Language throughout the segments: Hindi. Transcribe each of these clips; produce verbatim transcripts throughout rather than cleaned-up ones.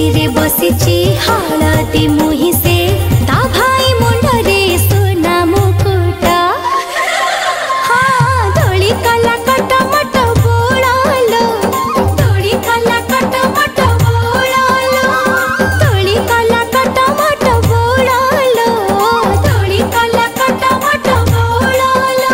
रे बसिची हलदी मुही से ता भाई मुंडरे सोना मुकुटा हाँ दोली कला कट मट बोलालो दोली कला कट मट बोलालो दोली कला कट मट बोलालो दोली कला कट मट बोलालो।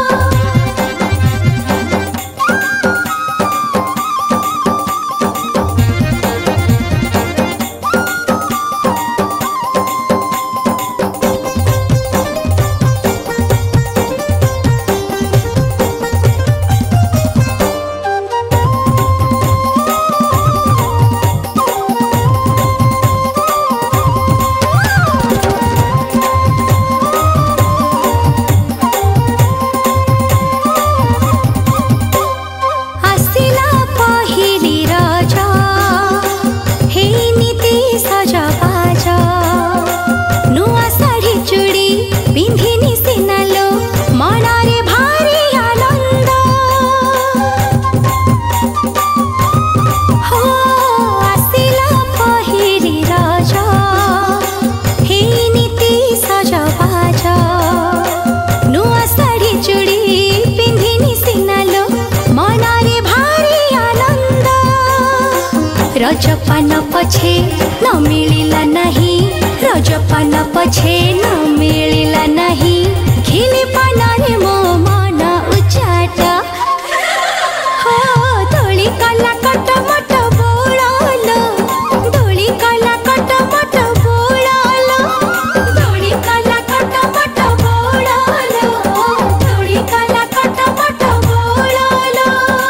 रजपान पछे न मिलिला नहीं रजपान पछे न मिलिला नहीं खिली पानारे मो मन उचाटा हो दोली कला कट मट बोलालो दोली कला कट मट बोलालो दोली कला कट मट बोलालो दोली कला कट मट बोलालो।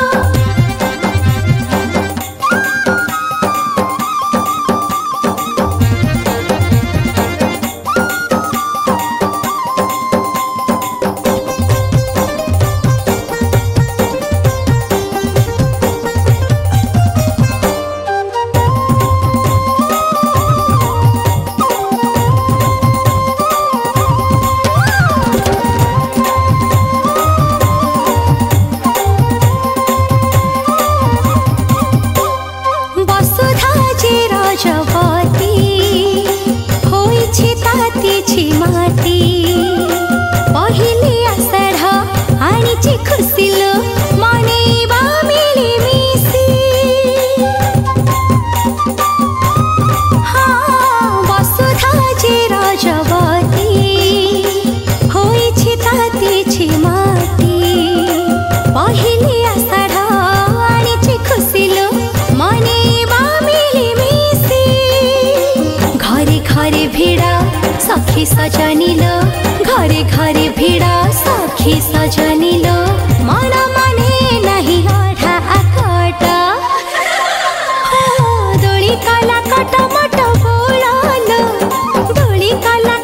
माटी पहिले आषाढ़ आनीचे खुशिलो मनेबा मिली मिसी हाँ वसुधा जे रजवती होइछे तातेछे माटी पहिले आषाढ़ आनीचे खुशिलो मनेबा मिली मिसी घरे घरे भिड़ा सखी सजनिलो घरे घरे भिड़ा सखी सजनिलो मन माने नहीं आठा आकाटा दोली कला कट मट बोलालो दोली कला